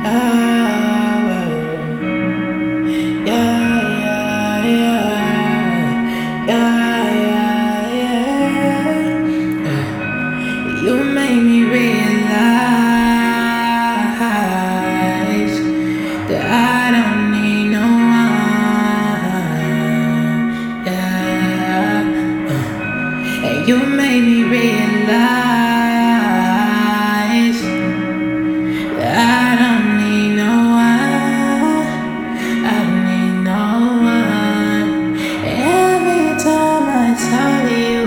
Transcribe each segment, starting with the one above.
You made me realize that I don't need no one. And you made me realize that I don't need no one. I don't need no one. Every time I tell you,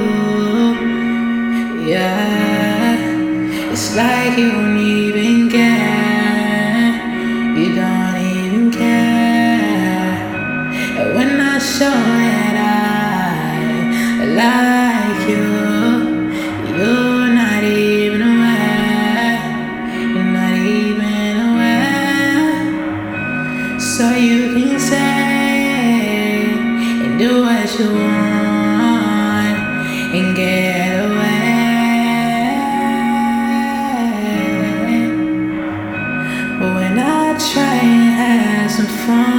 it's like you don't even care. You don't even care. And when I show that I like you, you're not even aware. You're not even aware. So you can say and do what you want and get away. When I try and have some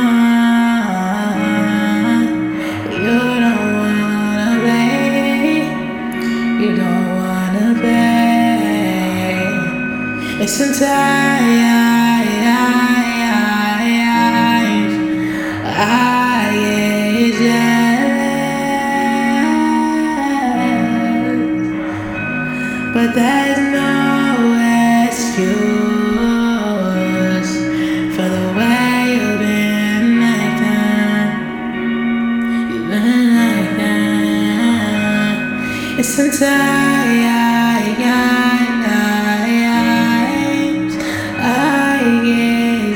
fun, you don't wanna play. You don't wanna play. And sometimes I get jealous, but there's no excuse for the way you've been acting. You've been acting. And sometimes I get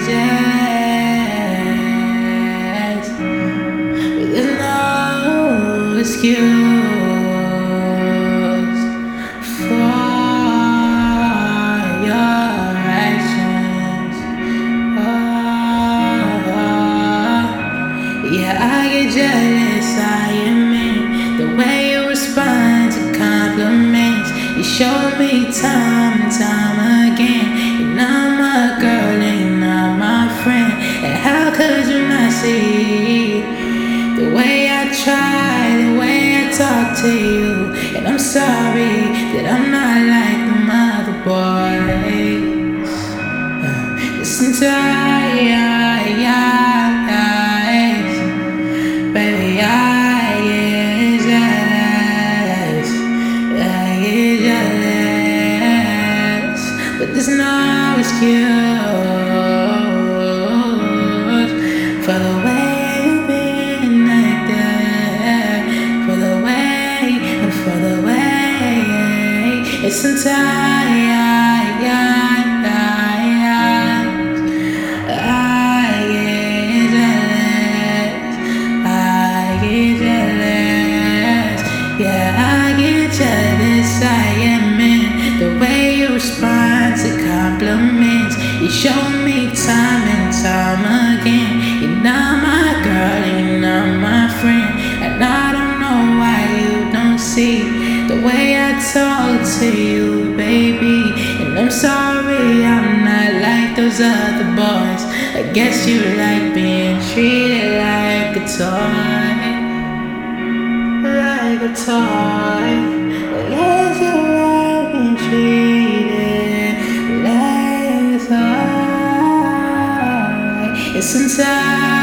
jealous, but there's no excuse for your actions. Yeah, I get jealous, I admit. The way you respond to compliments, you show me time and time again. You're not my girl and you're not my friend. And how could you not see the way I try, the way I talk to you? And I'm sorry that I'm not like the other boys. Listen to baby, I get jealous, but there's no excuse for the way you've been acting, for the way, and sometimes yeah, I get jealous, I admit. The way you respond to compliments, you show me time and time again. You're not my girl, you're not my friend. And I don't know why you don't see the way I talk to you, baby. And I'm sorry I'm not like those other boys. I guess you like being treated like a toy. Like a toy. Yes, you like being treated like a toy. And sometimes